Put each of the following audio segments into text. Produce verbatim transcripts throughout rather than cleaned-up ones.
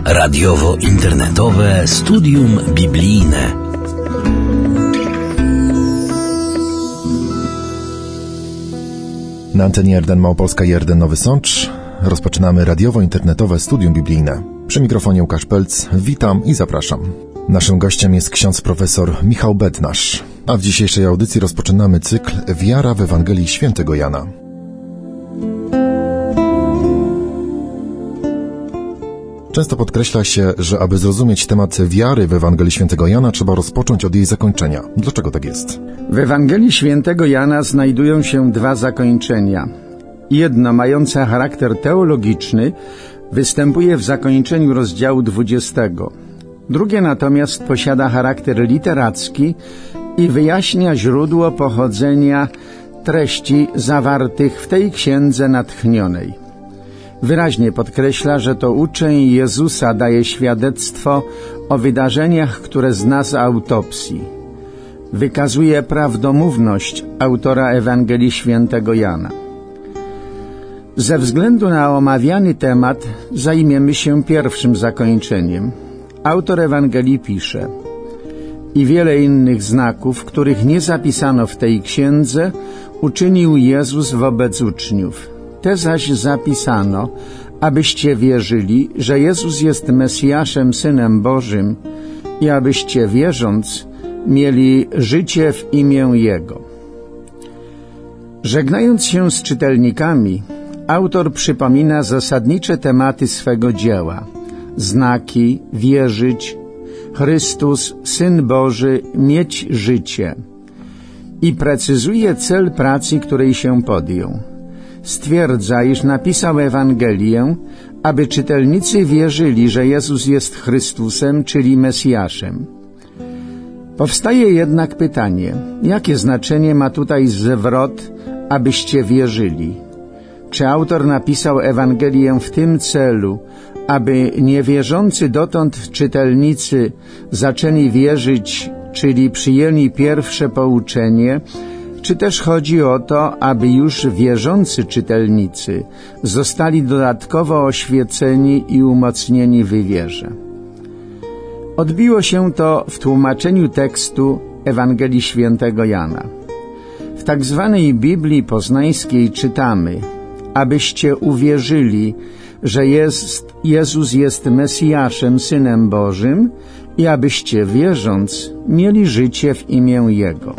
Radiowo-internetowe studium biblijne. Na antenie R D N Małopolska i R D N Nowy Sącz rozpoczynamy radiowo-internetowe studium biblijne. Przy mikrofonie Łukasz Pelc, witam i zapraszam. Naszym gościem jest ksiądz profesor Michał Bednarz, a w dzisiejszej audycji rozpoczynamy cykl Wiara w Ewangelii Świętego Jana. Często podkreśla się, że aby zrozumieć temat wiary w Ewangelii Świętego Jana, trzeba rozpocząć od jej zakończenia. Dlaczego tak jest? W Ewangelii Świętego Jana znajdują się dwa zakończenia. Jedno, mające charakter teologiczny, występuje w zakończeniu rozdziału dwudziestego. Drugie natomiast posiada charakter literacki i wyjaśnia źródło pochodzenia treści zawartych w tej księdze natchnionej. Wyraźnie podkreśla, że to uczeń Jezusa daje świadectwo o wydarzeniach, które zna z autopsji. Wykazuje prawdomówność autora Ewangelii Świętego Jana. Ze względu na omawiany temat zajmiemy się pierwszym zakończeniem. Autor Ewangelii pisze: i wiele innych znaków, których nie zapisano w tej księdze, uczynił Jezus wobec uczniów. Te zaś zapisano, abyście wierzyli, że Jezus jest Mesjaszem, Synem Bożym, i abyście wierząc mieli życie w imię Jego. Żegnając się z czytelnikami, autor przypomina zasadnicze tematy swego dzieła: znaki, wierzyć, Chrystus, Syn Boży, mieć życie, i precyzuje cel pracy, której się podjął. Stwierdza, iż napisał Ewangelię, aby czytelnicy wierzyli, że Jezus jest Chrystusem, czyli Mesjaszem. Powstaje jednak pytanie, jakie znaczenie ma tutaj zwrot abyście wierzyli? Czy autor napisał Ewangelię w tym celu, aby niewierzący dotąd czytelnicy zaczęli wierzyć, czyli przyjęli pierwsze pouczenie, czy też chodzi o to, aby już wierzący czytelnicy zostali dodatkowo oświeceni i umocnieni w wierze? Odbiło się to w tłumaczeniu tekstu Ewangelii Świętego Jana. W tak zwanej Biblii Poznańskiej czytamy: abyście uwierzyli, że jest, Jezus jest Mesjaszem, Synem Bożym, i abyście wierząc mieli życie w imię Jego.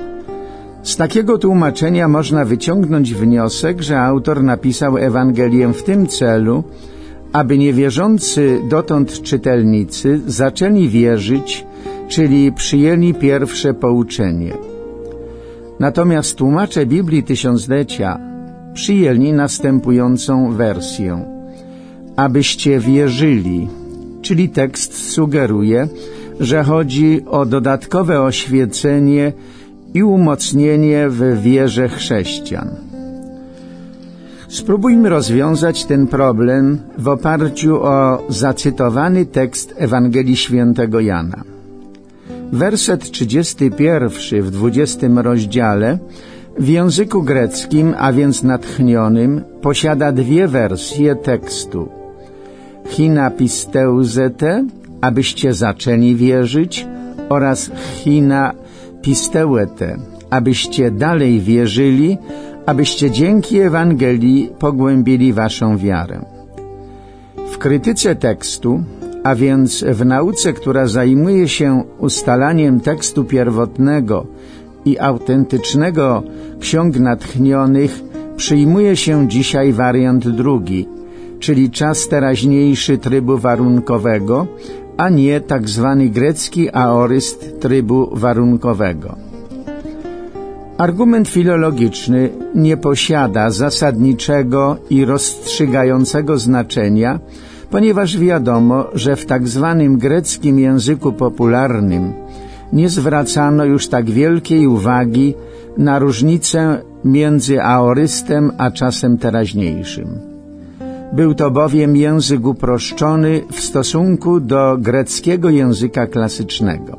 Z takiego tłumaczenia można wyciągnąć wniosek, że autor napisał Ewangelię w tym celu, aby niewierzący dotąd czytelnicy zaczęli wierzyć, czyli przyjęli pierwsze pouczenie. Natomiast tłumacze Biblii Tysiąclecia przyjęli następującą wersję: abyście wierzyli, czyli tekst sugeruje, że chodzi o dodatkowe oświecenie i umocnienie w wierze chrześcijan. Spróbujmy rozwiązać ten problem w oparciu o zacytowany tekst Ewangelii Świętego Jana. Werset trzydziesty pierwszy w dwudziestym rozdziale w języku greckim, a więc natchnionym, posiada dwie wersje tekstu: china pisteuzete, abyście zaczęli wierzyć, oraz china pisteuete, abyście dalej wierzyli, abyście dzięki Ewangelii pogłębili waszą wiarę. W krytyce tekstu, a więc w nauce, która zajmuje się ustalaniem tekstu pierwotnego i autentycznego ksiąg natchnionych, przyjmuje się dzisiaj wariant drugi, czyli czas teraźniejszy trybu warunkowego, a nie tak zwany grecki aoryst trybu warunkowego. Argument filologiczny nie posiada zasadniczego i rozstrzygającego znaczenia, ponieważ wiadomo, że w tak zwanym greckim języku popularnym nie zwracano już tak wielkiej uwagi na różnicę między aorystem a czasem teraźniejszym. Był to bowiem język uproszczony w stosunku do greckiego języka klasycznego.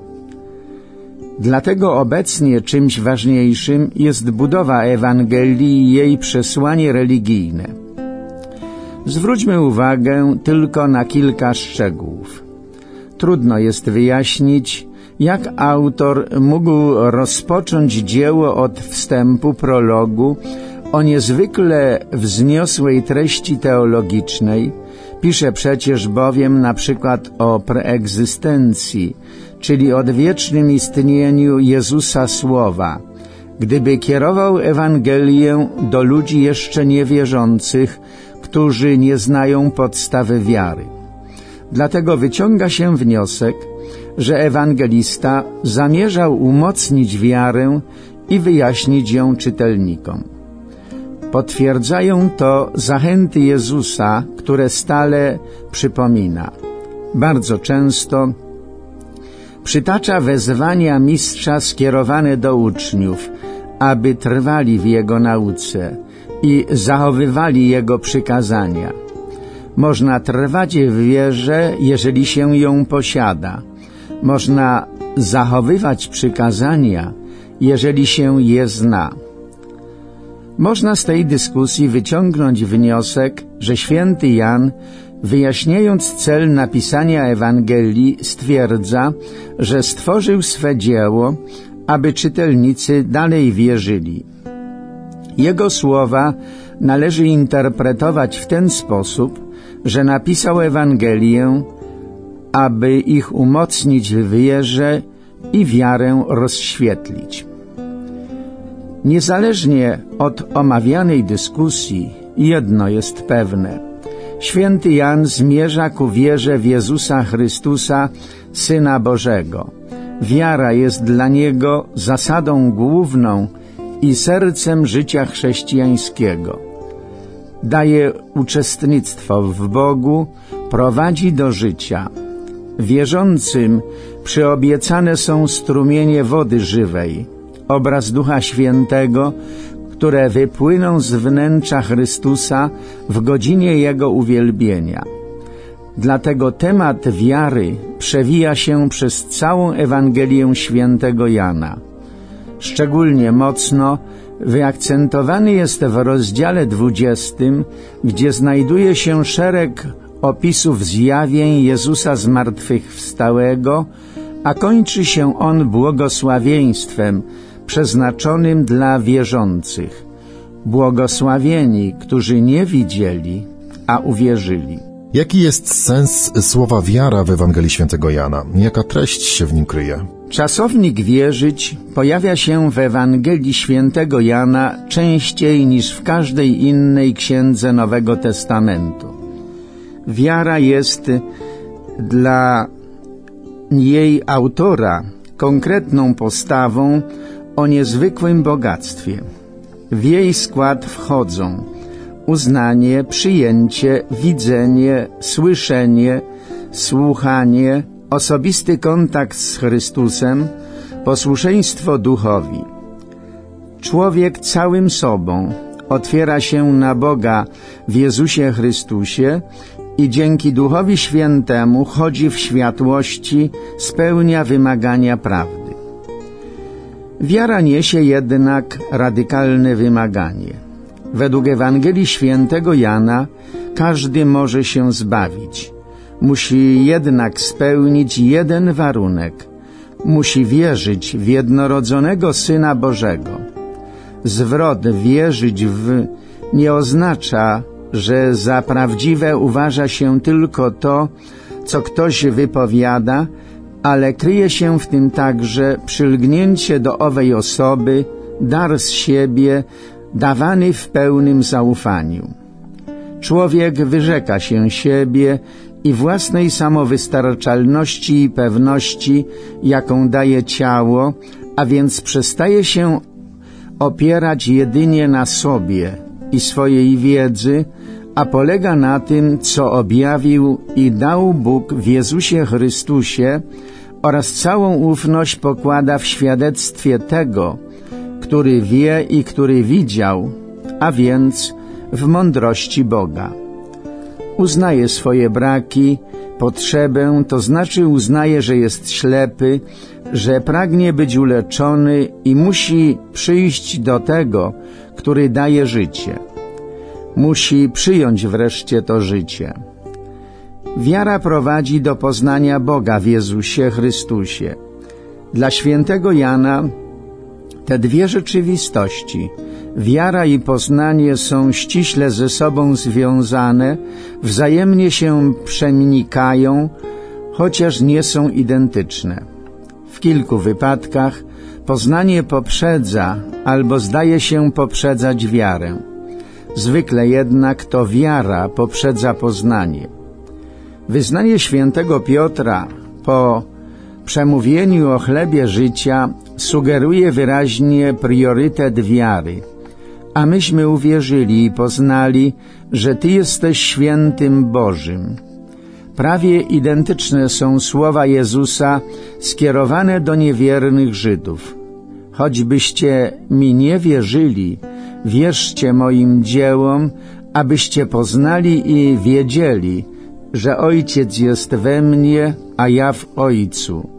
Dlatego obecnie czymś ważniejszym jest budowa Ewangelii i jej przesłanie religijne. Zwróćmy uwagę tylko na kilka szczegółów. Trudno jest wyjaśnić, jak autor mógł rozpocząć dzieło od wstępu, prologu, o niezwykle wzniosłej treści teologicznej. Pisze przecież bowiem na przykład o preegzystencji, czyli odwiecznym istnieniu Jezusa Słowa. Gdyby kierował Ewangelię do ludzi jeszcze niewierzących, którzy nie znają podstawy wiary. Dlatego wyciąga się wniosek, że ewangelista zamierzał umocnić wiarę i wyjaśnić ją czytelnikom. Potwierdzają to zachęty Jezusa, które stale przypomina. Bardzo często przytacza wezwania mistrza skierowane do uczniów, aby trwali w jego nauce i zachowywali jego przykazania. Można trwać w wierze, jeżeli się ją posiada. Można zachowywać przykazania, jeżeli się je zna. Można z tej dyskusji wyciągnąć wniosek, że święty Jan, wyjaśniając cel napisania Ewangelii, stwierdza, że stworzył swe dzieło, aby czytelnicy dalej wierzyli. Jego słowa należy interpretować w ten sposób, że napisał Ewangelię, aby ich umocnić w wierze i wiarę rozświetlić. Niezależnie od omawianej dyskusji, jedno jest pewne. Święty Jan zmierza ku wierze w Jezusa Chrystusa, Syna Bożego. Wiara jest dla niego zasadą główną i sercem życia chrześcijańskiego. Daje uczestnictwo w Bogu, prowadzi do życia. Wierzącym przyobiecane są strumienie wody żywej, obraz Ducha Świętego, które wypłyną z wnętrza Chrystusa w godzinie Jego uwielbienia. Dlatego temat wiary przewija się przez całą Ewangelię świętego Jana. Szczególnie mocno wyakcentowany jest w rozdziale dwudziestym, gdzie znajduje się szereg opisów zjawień Jezusa zmartwychwstałego, a kończy się on błogosławieństwem przeznaczonym dla wierzących. Błogosławieni, którzy nie widzieli, a uwierzyli. Jaki jest sens słowa wiara w Ewangelii świętego Jana? Jaka treść się w nim kryje? Czasownik wierzyć pojawia się w Ewangelii świętego Jana częściej niż w każdej innej księdze Nowego Testamentu. Wiara jest dla jej autora konkretną postawą o niezwykłym bogactwie. W jej skład wchodzą uznanie, przyjęcie, widzenie, słyszenie, słuchanie, osobisty kontakt z Chrystusem, posłuszeństwo Duchowi. Człowiek całym sobą otwiera się na Boga w Jezusie Chrystusie i dzięki Duchowi Świętemu chodzi w światłości, spełnia wymagania prawdy. Wiara niesie jednak radykalne wymaganie. Według Ewangelii świętego Jana każdy może się zbawić. Musi jednak spełnić jeden warunek. Musi wierzyć w jednorodzonego Syna Bożego. Zwrot wierzyć w nie oznacza, że za prawdziwe uważa się tylko to, co ktoś wypowiada, ale kryje się w tym także przylgnięcie do owej osoby, dar z siebie, dawany w pełnym zaufaniu. Człowiek wyrzeka się siebie i własnej samowystarczalności i pewności, jaką daje ciało, a więc przestaje się opierać jedynie na sobie i swojej wiedzy, a polega na tym, co objawił i dał Bóg w Jezusie Chrystusie, oraz całą ufność pokłada w świadectwie tego, który wie i który widział, a więc w mądrości Boga. Uznaje swoje braki, potrzebę, to znaczy uznaje, że jest ślepy, że pragnie być uleczony i musi przyjść do tego, który daje życie. musi przyjąć wreszcie to życie. Wiara prowadzi do poznania Boga w Jezusie Chrystusie. Dla świętego Jana te dwie rzeczywistości, wiara i poznanie, są ściśle ze sobą związane, wzajemnie się przenikają, chociaż nie są identyczne. W kilku wypadkach poznanie poprzedza albo zdaje się poprzedzać wiarę. Zwykle jednak to wiara poprzedza poznanie. Wyznanie świętego Piotra po przemówieniu o chlebie życia sugeruje wyraźnie priorytet wiary, a myśmy uwierzyli i poznali, że Ty jesteś świętym Bożym. Prawie identyczne są słowa Jezusa skierowane do niewiernych Żydów. Choćbyście mi nie wierzyli, wierzcie moim dziełom, abyście poznali i wiedzieli, że Ojciec jest we mnie, a ja w Ojcu.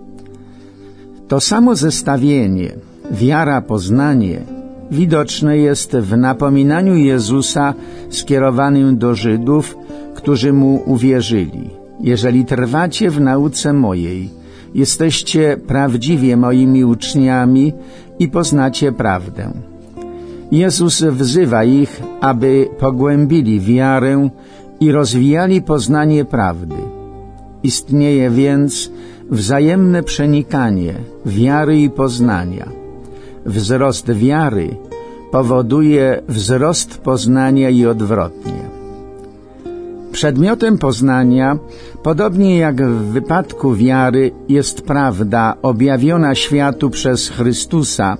To samo zestawienie, wiara-poznanie, widoczne jest w napominaniu Jezusa skierowanym do Żydów, którzy Mu uwierzyli. Jeżeli trwacie w nauce mojej, jesteście prawdziwie moimi uczniami i poznacie prawdę. Jezus wzywa ich, aby pogłębili wiarę i rozwijali poznanie prawdy. Istnieje więc wzajemne przenikanie wiary i poznania. Wzrost wiary powoduje wzrost poznania i odwrotnie. Przedmiotem poznania, podobnie jak w wypadku wiary, jest prawda objawiona światu przez Chrystusa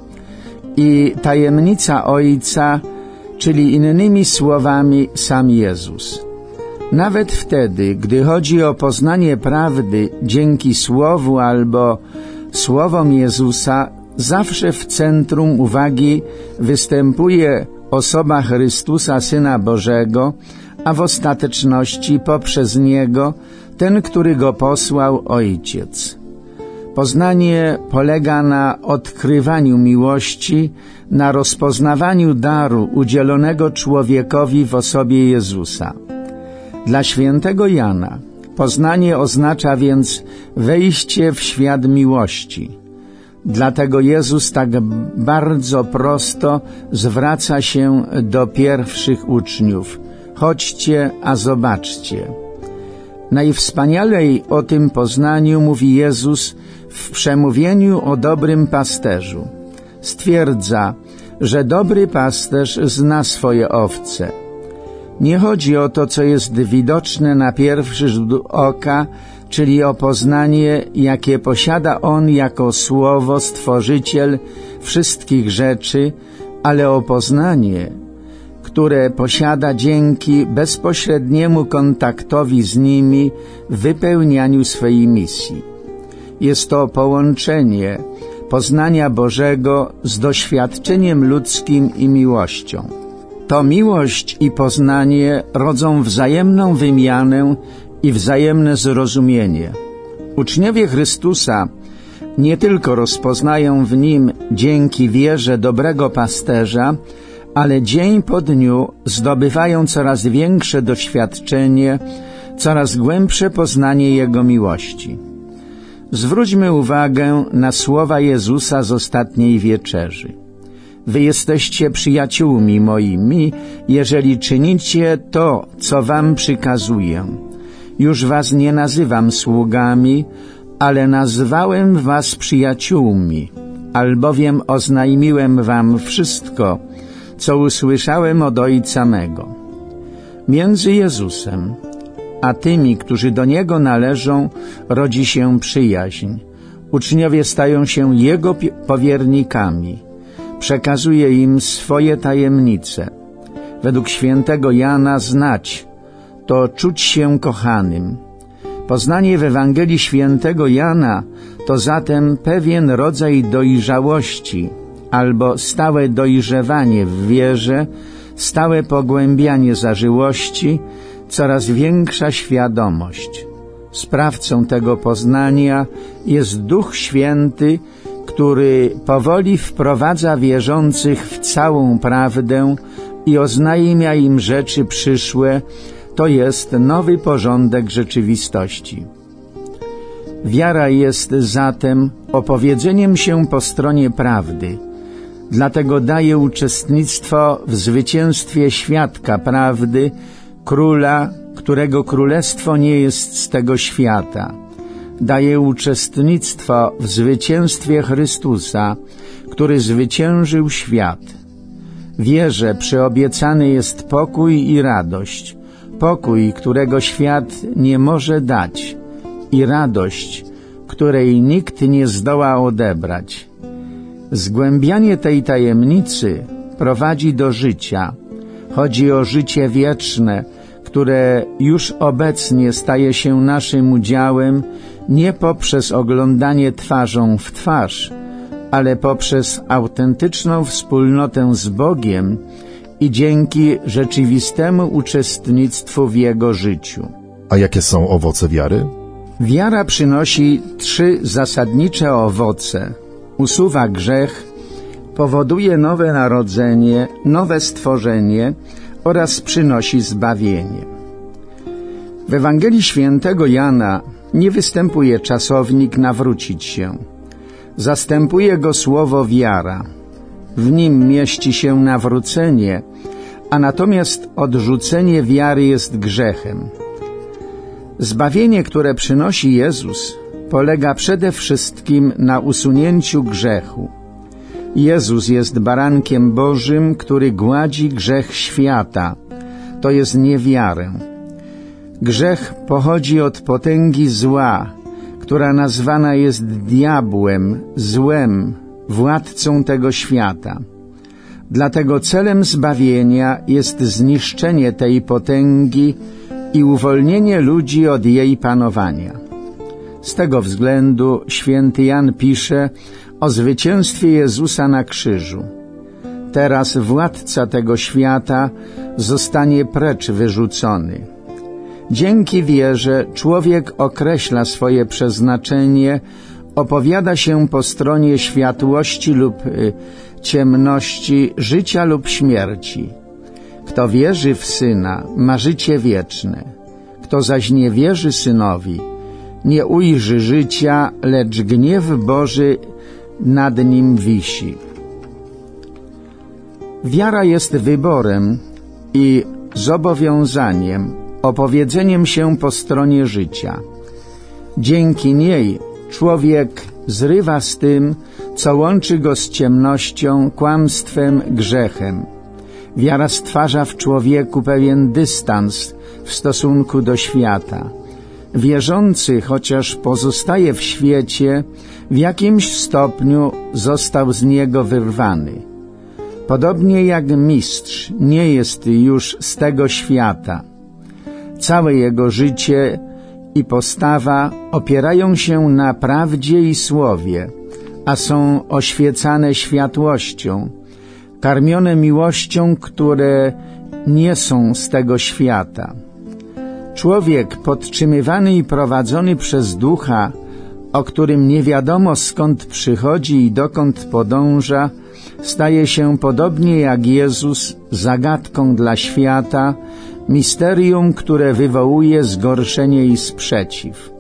i tajemnica Ojca, czyli innymi słowami sam Jezus. Nawet wtedy, gdy chodzi o poznanie prawdy dzięki Słowu albo Słowom Jezusa, zawsze w centrum uwagi występuje osoba Chrystusa, Syna Bożego, a w ostateczności poprzez Niego ten, który Go posłał, Ojciec. Poznanie polega na odkrywaniu miłości, na rozpoznawaniu daru udzielonego człowiekowi w osobie Jezusa. Dla świętego Jana poznanie oznacza więc wejście w świat miłości. Dlatego Jezus tak bardzo prosto zwraca się do pierwszych uczniów. Chodźcie, a zobaczcie. Najwspanialej o tym poznaniu mówi Jezus w przemówieniu o dobrym pasterzu. Stwierdza, że dobry pasterz zna swoje owce. Nie chodzi o to, co jest widoczne na pierwszy rzut oka, czyli o poznanie, jakie posiada On jako Słowo, Stworzyciel wszystkich rzeczy, ale o poznanie, które posiada dzięki bezpośredniemu kontaktowi z nimi w wypełnianiu swej misji. Jest to połączenie poznania Bożego z doświadczeniem ludzkim i miłością. To miłość i poznanie rodzą wzajemną wymianę i wzajemne zrozumienie. Uczniowie Chrystusa nie tylko rozpoznają w Nim dzięki wierze dobrego pasterza, ale dzień po dniu zdobywają coraz większe doświadczenie, coraz głębsze poznanie Jego miłości. Zwróćmy uwagę na słowa Jezusa z ostatniej wieczerzy. Wy jesteście przyjaciółmi moimi, jeżeli czynicie to, co wam przykazuję. Już was nie nazywam sługami, ale nazwałem was przyjaciółmi, albowiem oznajmiłem wam wszystko, co usłyszałem od Ojca mego. Między Jezusem a tymi, którzy do Niego należą, rodzi się przyjaźń. Uczniowie stają się Jego powiernikami. Przekazuje im swoje tajemnice. Według świętego Jana znać to czuć się kochanym. Poznanie w Ewangelii świętego Jana to zatem pewien rodzaj dojrzałości albo stałe dojrzewanie w wierze, stałe pogłębianie zażyłości, coraz większa świadomość. Sprawcą tego poznania jest Duch Święty, który powoli wprowadza wierzących w całą prawdę i oznajmia im rzeczy przyszłe, to jest nowy porządek rzeczywistości. Wiara jest zatem opowiedzeniem się po stronie prawdy, dlatego daje uczestnictwo w zwycięstwie świadka prawdy, króla, którego królestwo nie jest z tego świata. Daje uczestnictwo w zwycięstwie Chrystusa, który zwyciężył świat. Wierzę, przyobiecany jest pokój i radość, pokój, którego świat nie może dać, i radość, której nikt nie zdoła odebrać. Zgłębianie tej tajemnicy prowadzi do życia. Chodzi o życie wieczne, które już obecnie staje się naszym udziałem nie poprzez oglądanie twarzą w twarz, ale poprzez autentyczną wspólnotę z Bogiem i dzięki rzeczywistemu uczestnictwu w Jego życiu. A jakie są owoce wiary? Wiara przynosi trzy zasadnicze owoce. Usuwa grzech, powoduje nowe narodzenie, nowe stworzenie oraz przynosi zbawienie. W Ewangelii Świętego Jana nie występuje czasownik nawrócić się. Zastępuje go słowo wiara. W nim mieści się nawrócenie, a natomiast odrzucenie wiary jest grzechem. Zbawienie, które przynosi Jezus, polega przede wszystkim na usunięciu grzechu. Jezus jest barankiem Bożym, który gładzi grzech świata, to jest niewiarę. Grzech pochodzi od potęgi zła, która nazwana jest diabłem, złem, władcą tego świata. Dlatego celem zbawienia jest zniszczenie tej potęgi i uwolnienie ludzi od jej panowania. Z tego względu święty Jan pisze o zwycięstwie Jezusa na krzyżu. Teraz władca tego świata zostanie precz wyrzucony. Dzięki wierze człowiek określa swoje przeznaczenie, opowiada się po stronie światłości lub y, ciemności, życia lub śmierci. Kto wierzy w Syna, ma życie wieczne. Kto zaś nie wierzy Synowi, nie ujrzy życia, lecz gniew Boży nad nim wisi. Wiara jest wyborem i zobowiązaniem, opowiedzeniem się po stronie życia. Dzięki niej człowiek zrywa z tym, co łączy go z ciemnością, kłamstwem, grzechem. Wiara stwarza w człowieku pewien dystans w stosunku do świata. Wierzący, chociaż pozostaje w świecie, w jakimś stopniu został z niego wyrwany. Podobnie jak mistrz nie jest już z tego świata. Całe jego życie i postawa opierają się na prawdzie i słowie, a są oświecane światłością, karmione miłością, które nie są z tego świata. Człowiek podtrzymywany i prowadzony przez Ducha, o którym nie wiadomo skąd przychodzi i dokąd podąża, staje się podobnie jak Jezus zagadką dla świata, misterium, które wywołuje zgorszenie i sprzeciw.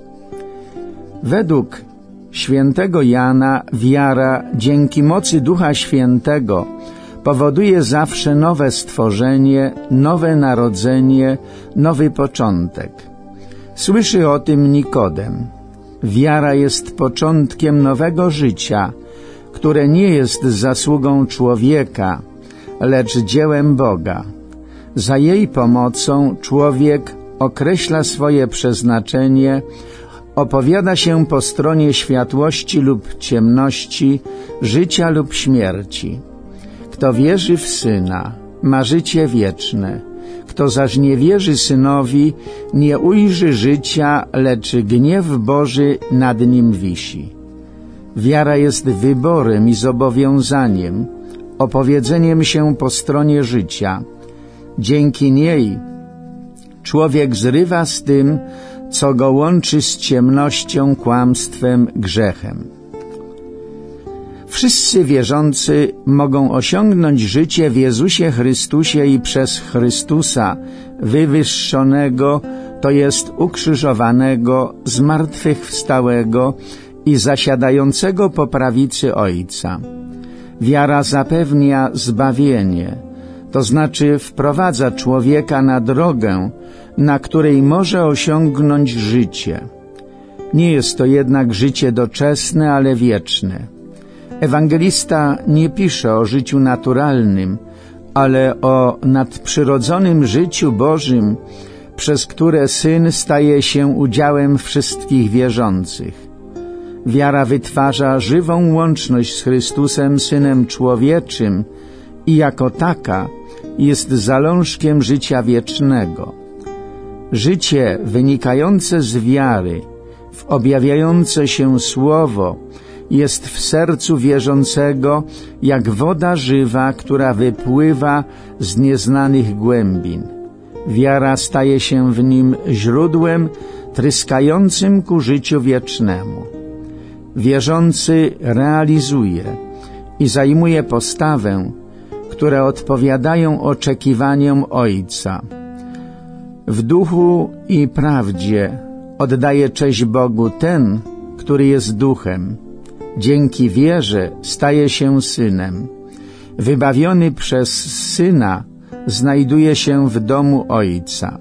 Według świętego Jana wiara dzięki mocy Ducha Świętego powoduje zawsze nowe stworzenie, nowe narodzenie, nowy początek. Słyszy o tym Nikodem. Wiara jest początkiem nowego życia, które nie jest zasługą człowieka, lecz dziełem Boga. Za jej pomocą człowiek określa swoje przeznaczenie, opowiada się po stronie światłości lub ciemności, życia lub śmierci. Kto wierzy w Syna, ma życie wieczne. Kto zaś nie wierzy Synowi, nie ujrzy życia, lecz gniew Boży nad nim wisi. Wiara jest wyborem i zobowiązaniem, opowiedzeniem się po stronie życia. Dzięki niej człowiek zrywa z tym, co go łączy z ciemnością, kłamstwem, grzechem. W Wszyscy wierzący mogą osiągnąć życie w Jezusie Chrystusie i przez Chrystusa wywyższonego, to jest ukrzyżowanego, zmartwychwstałego i zasiadającego po prawicy Ojca. Wiara zapewnia zbawienie, to znaczy wprowadza człowieka na drogę, na której może osiągnąć życie. Nie jest to jednak życie doczesne, ale wieczne. Ewangelista nie pisze o życiu naturalnym, ale o nadprzyrodzonym życiu Bożym, przez które Syn staje się udziałem wszystkich wierzących. Wiara wytwarza żywą łączność z Chrystusem, Synem Człowieczym, i jako taka jest zalążkiem życia wiecznego. Życie wynikające z wiary w objawiające się Słowo jest w sercu wierzącego jak woda żywa, która wypływa z nieznanych głębin. Wiara staje się w nim źródłem tryskającym ku życiu wiecznemu. Wierzący realizuje i zajmuje postawę, które odpowiadają oczekiwaniom Ojca. W duchu i prawdzie oddaje cześć Bogu ten, który jest duchem. Dzięki wierze staje się synem. Wybawiony przez Syna znajduje się w domu Ojca.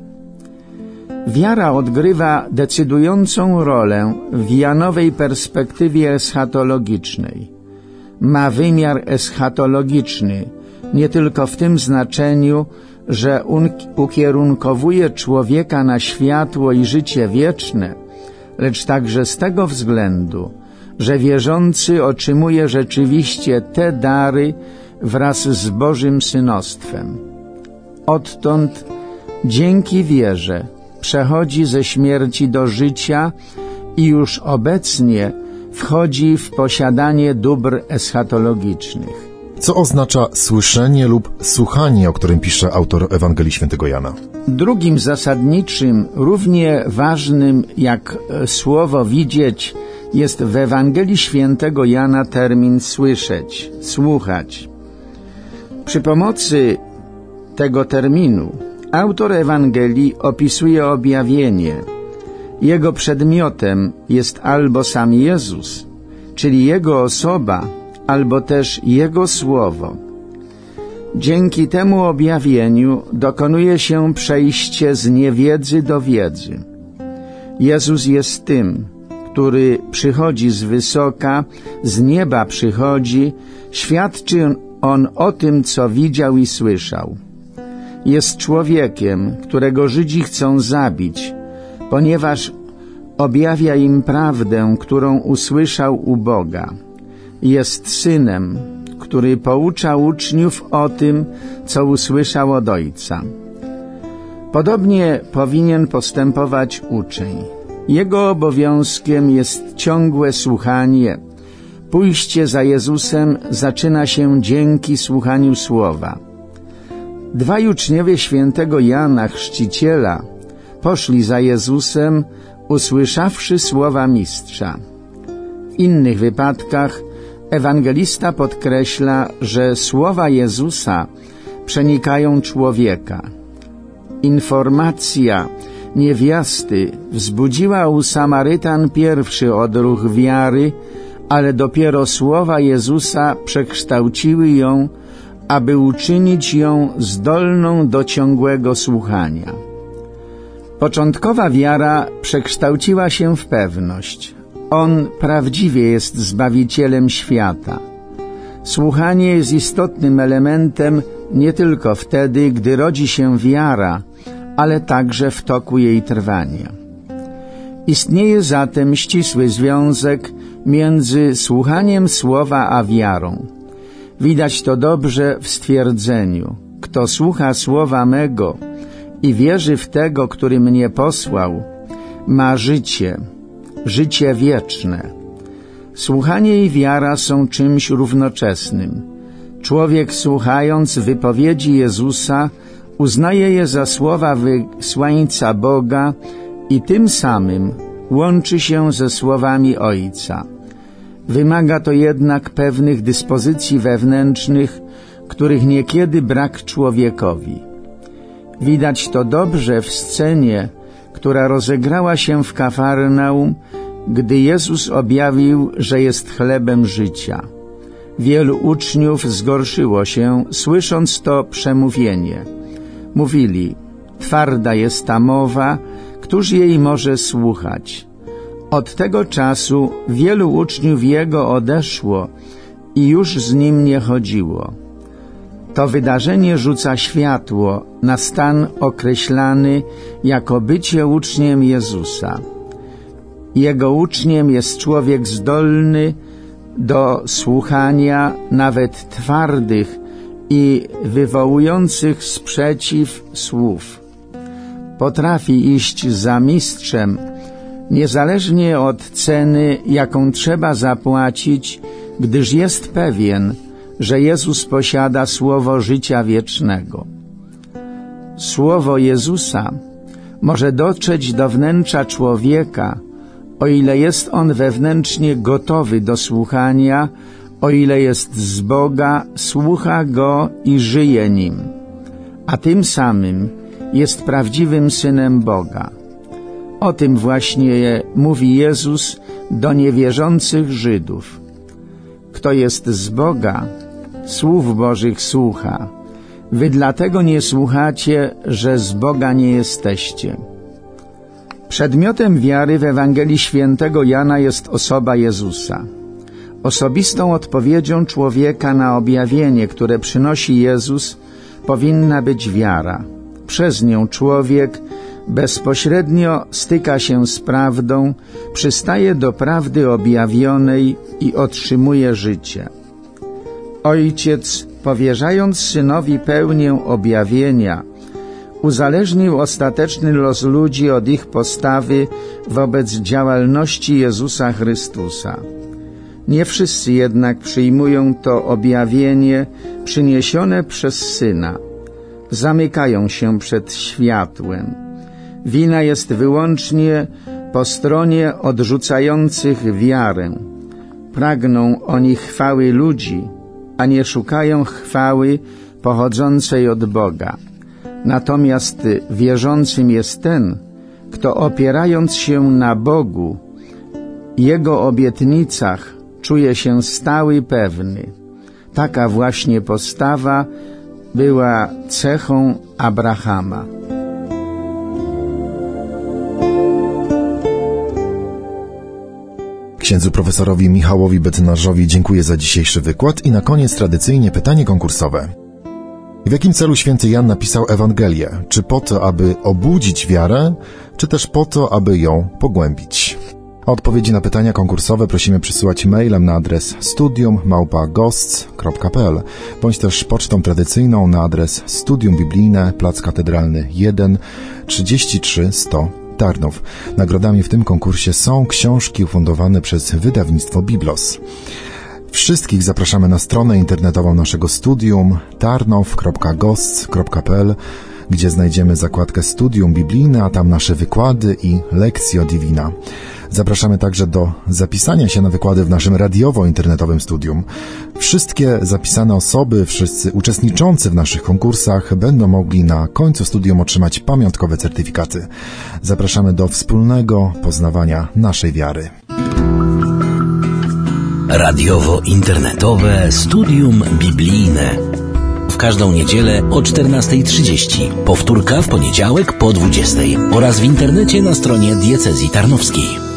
Wiara odgrywa decydującą rolę w Janowej perspektywie eschatologicznej. Ma wymiar eschatologiczny nie tylko w tym znaczeniu, że ukierunkowuje człowieka na światło i życie wieczne, lecz także z tego względu, że wierzący otrzymuje rzeczywiście te dary wraz z Bożym synostwem. Odtąd dzięki wierze przechodzi ze śmierci do życia i już obecnie wchodzi w posiadanie dóbr eschatologicznych. Co oznacza słyszenie lub słuchanie, o którym pisze autor Ewangelii Świętego Jana? Drugim zasadniczym, równie ważnym jak słowo widzieć, jest w Ewangelii Świętego Jana termin słyszeć, słuchać. Przy pomocy tego terminu autor Ewangelii opisuje objawienie. Jego przedmiotem jest albo sam Jezus, czyli Jego osoba, albo też Jego Słowo. Dzięki temu objawieniu dokonuje się przejście z niewiedzy do wiedzy. Jezus jest tym, który przychodzi z wysoka, z nieba przychodzi, świadczy On o tym, co widział i słyszał. Jest człowiekiem, którego Żydzi chcą zabić, ponieważ objawia im prawdę, którą usłyszał u Boga. Jest synem, który poucza uczniów o tym, co usłyszał od Ojca. Podobnie powinien postępować uczeń. Jego obowiązkiem jest ciągłe słuchanie. Pójście za Jezusem zaczyna się dzięki słuchaniu Słowa. Dwaj uczniowie świętego Jana Chrzciciela poszli za Jezusem, usłyszawszy słowa Mistrza. W innych wypadkach ewangelista podkreśla, że słowa Jezusa przenikają człowieka. Informacja niewiasty wzbudziła u Samarytan pierwszy odruch wiary, ale dopiero słowa Jezusa przekształciły ją, aby uczynić ją zdolną do ciągłego słuchania. Początkowa wiara przekształciła się w pewność. On prawdziwie jest Zbawicielem świata. Słuchanie jest istotnym elementem nie tylko wtedy, gdy rodzi się wiara, ale także w toku jej trwania. Istnieje zatem ścisły związek między słuchaniem słowa a wiarą. Widać to dobrze w stwierdzeniu: kto słucha słowa mego i wierzy w tego, który mnie posłał, ma życie, życie wieczne. Słuchanie i wiara są czymś równoczesnym. Człowiek, słuchając wypowiedzi Jezusa, uznaje je za słowa wysłańca Boga i tym samym łączy się ze słowami Ojca. Wymaga to jednak pewnych dyspozycji wewnętrznych, których niekiedy brak człowiekowi. Widać to dobrze w scenie, która rozegrała się w Kafarnaum, gdy Jezus objawił, że jest chlebem życia. Wielu uczniów zgorszyło się, słysząc to przemówienie. Mówili: twarda jest ta mowa, któż jej może słuchać? Od tego czasu wielu uczniów Jego odeszło i już z Nim nie chodziło. To wydarzenie rzuca światło na stan określany jako bycie uczniem Jezusa. Jego uczniem jest człowiek zdolny do słuchania nawet twardych i wywołujących sprzeciw słów. Potrafi iść za mistrzem, niezależnie od ceny, jaką trzeba zapłacić, gdyż jest pewien, że Jezus posiada słowo życia wiecznego. Słowo Jezusa może dotrzeć do wnętrza człowieka, o ile jest on wewnętrznie gotowy do słuchania, o ile jest z Boga, słucha Go i żyje Nim, a tym samym jest prawdziwym Synem Boga. O tym właśnie mówi Jezus do niewierzących Żydów. Kto jest z Boga, słów Bożych słucha. Wy dlatego nie słuchacie, że z Boga nie jesteście. Przedmiotem wiary w Ewangelii Świętego Jana jest osoba Jezusa. Osobistą odpowiedzią człowieka na objawienie, które przynosi Jezus, powinna być wiara. Przez nią człowiek bezpośrednio styka się z prawdą, przystaje do prawdy objawionej i otrzymuje życie. Ojciec, powierzając Synowi pełnię objawienia, uzależnił ostateczny los ludzi od ich postawy wobec działalności Jezusa Chrystusa. Nie wszyscy jednak przyjmują to objawienie przyniesione przez Syna. Zamykają się przed światłem. Wina jest wyłącznie po stronie odrzucających wiarę. Pragną oni chwały ludzi, a nie szukają chwały pochodzącej od Boga. Natomiast wierzącym jest ten, kto opierając się na Bogu, Jego obietnicach, czuje się stały, pewny. Taka właśnie postawa była cechą Abrahama. Księdzu profesorowi Michałowi Bednarzowi dziękuję za dzisiejszy wykład i na koniec tradycyjnie pytanie konkursowe. W jakim celu święty Jan napisał Ewangelię? Czy po to, aby obudzić wiarę, czy też po to, aby ją pogłębić? O odpowiedzi na pytania konkursowe prosimy przysyłać mailem na adres studium małpa gosts kropka p l bądź też pocztą tradycyjną na adres Studium Biblijne, Plac Katedralny jeden, trzydzieści trzy sto Tarnów. Nagrodami w tym konkursie są książki ufundowane przez wydawnictwo Biblos. Wszystkich zapraszamy na stronę internetową naszego studium tarnow kropka gosts kropka p l, gdzie znajdziemy zakładkę Studium Biblijne, a tam nasze wykłady i Lectio Divina. Zapraszamy także do zapisania się na wykłady w naszym radiowo-internetowym studium. Wszystkie zapisane osoby, wszyscy uczestniczący w naszych konkursach będą mogli na końcu studium otrzymać pamiątkowe certyfikaty. Zapraszamy do wspólnego poznawania naszej wiary. Radiowo-internetowe Studium Biblijne. W każdą niedzielę o czternasta trzydzieści. Powtórka w poniedziałek po dwudziestej oraz w internecie na stronie diecezji tarnowskiej.